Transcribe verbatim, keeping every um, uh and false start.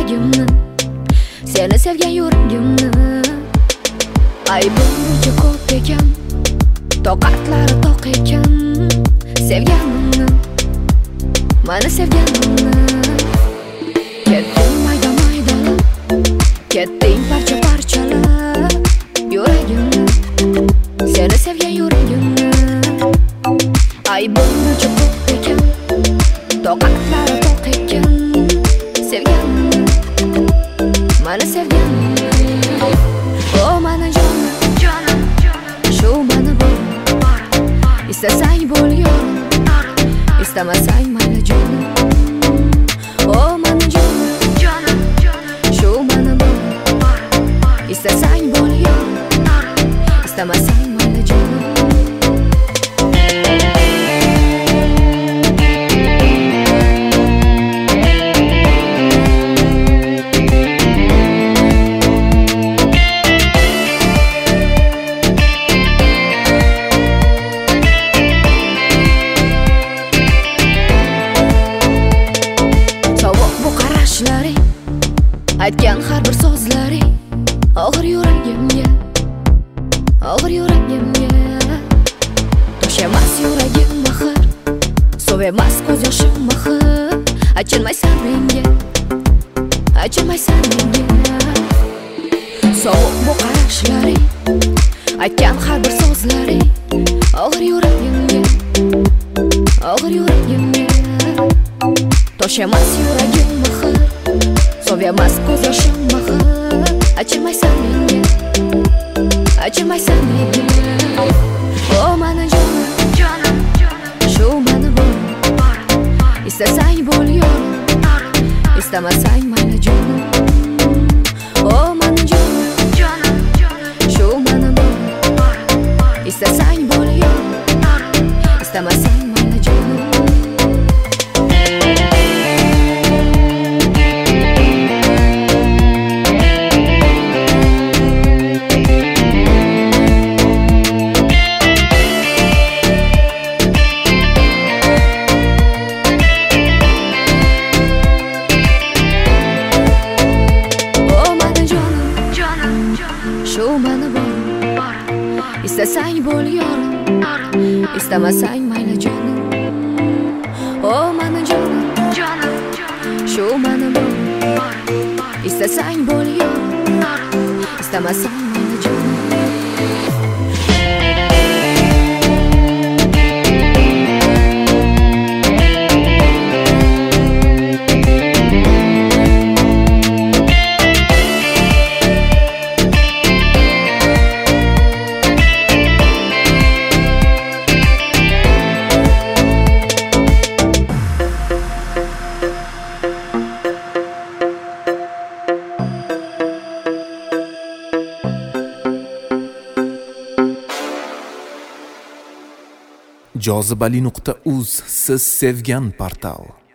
yuragimni, seni sevgan yuragimni. Aybim buncha ko'p ekan, toqatlari toq ekan, sevganimni, mani sevganimni. Ketding mayda maydalab, ketding parcha parchalab yuragimni, seni sevgan yuragimni. Aybim buncha ko'p ekan, toqatlari toq ekan, sevganimni, mani sevganimni. O mani jonim, jonim, shu mani bor, istasang bo'l yorim, istamasang mayli jonim. O mani jonim, jonim, shu mani bor, istasang bo'l yorim, istamasang mayli jonim. Aytgan har bir so'zlaring og'ir yuragimga, og'ir yuragimga. Tosh emas yuragim mahir, suv emas ko'z yoshim mahir. Achinmaysan menga, achinmaysan menga. Sovuq bu qarashlaring, aytgan har bir so'zlaring og'ir yuragimga, og'ir yuragimga. Tosh emas yuragim mahir, suv emas ko'z yoshim mahir. Achinmaysan menga, achinmaysan menga. O mani jonim, jonim, shu mani bor, istasang bo'l yorim, istamasang mayli jonim. O mani jonim, jonim, shu mani bor, istasang bo'l yorim, istamasang mayli jonim. Shu mani bor, istasang bo'l yorim, istamasang mayli jonim. O mani jonim, shu mani bor, istasang bo'l yorim, istamasang mayli jonim. jozibali nuqta uz siz sevgan portal.